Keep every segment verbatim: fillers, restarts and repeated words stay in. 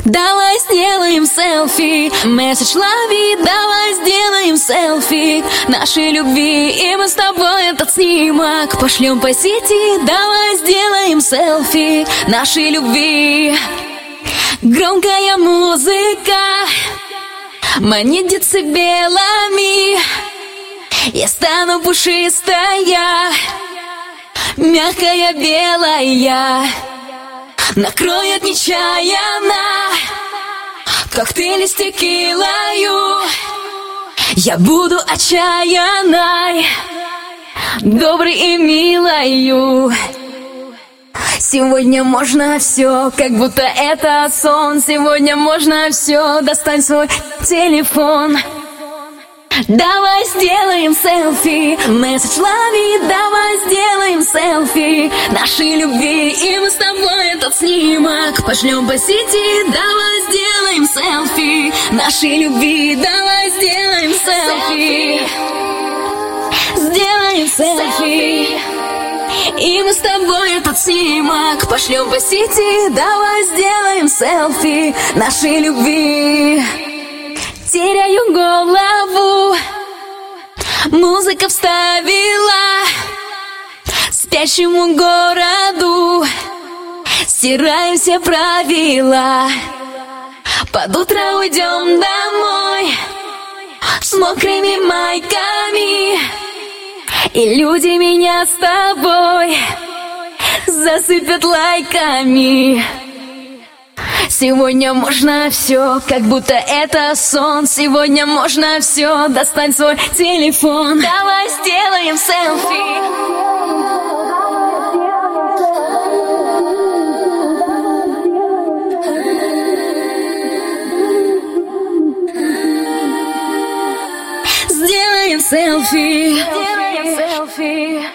Давай сделаем селфи, месседж лови. Давай сделаем селфи нашей любви, и мы с тобой этот снимок пошлем по сети. Давай сделаем селфи нашей любви. Громкая музыка манит децибелами. Я стану пушистая, мягкая, белая, накроет нечаянно коктейли с текилою. Я буду отчаянной, доброй и милою. Сегодня можно все, как будто это сон. Сегодня можно все, достань свой телефон. Давай сделаем селфи, месседж лови. Давай сделаем селфи нашей любви, и мы с тобой этот снимок пошлем по сети. Давай сделаем селфи нашей любви. Давай сделаем селфи. Сделаем селфи, и мы с тобой этот снимок пошлем по сети. Давай сделаем селфи нашей любви. Теряю голову, музыка вставила спящему городу. Стираем все правила, под утро уйдем домой с мокрыми майками, и люди меня с тобой засыпят лайками. Сегодня можно все, как будто это сон. Сегодня можно все, достань свой телефон. Давай сделаем селфи. Сделаем селфи. Сделаем селфи.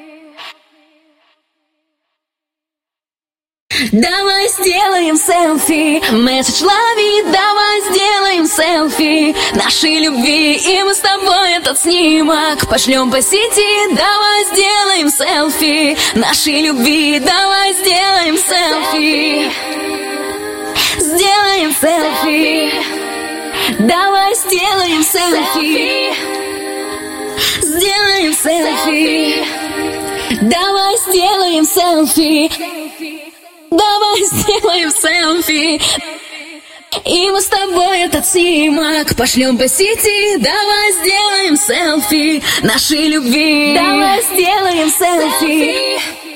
Давай сделаем селфи, месседж лови. Давай сделаем селфи нашей любви, и мы с тобой этот снимок пошлем по сети. Давай сделаем селфи нашей любви. Давай сделаем селфи. Сделаем селфи. Давай сделаем селфи. Сделаем селфи. Давай сделаем селфи. Давай сделаем селфи, и мы с тобой этот снимок пошлем по сети. Давай сделаем селфи нашей любви. Давай сделаем селфи.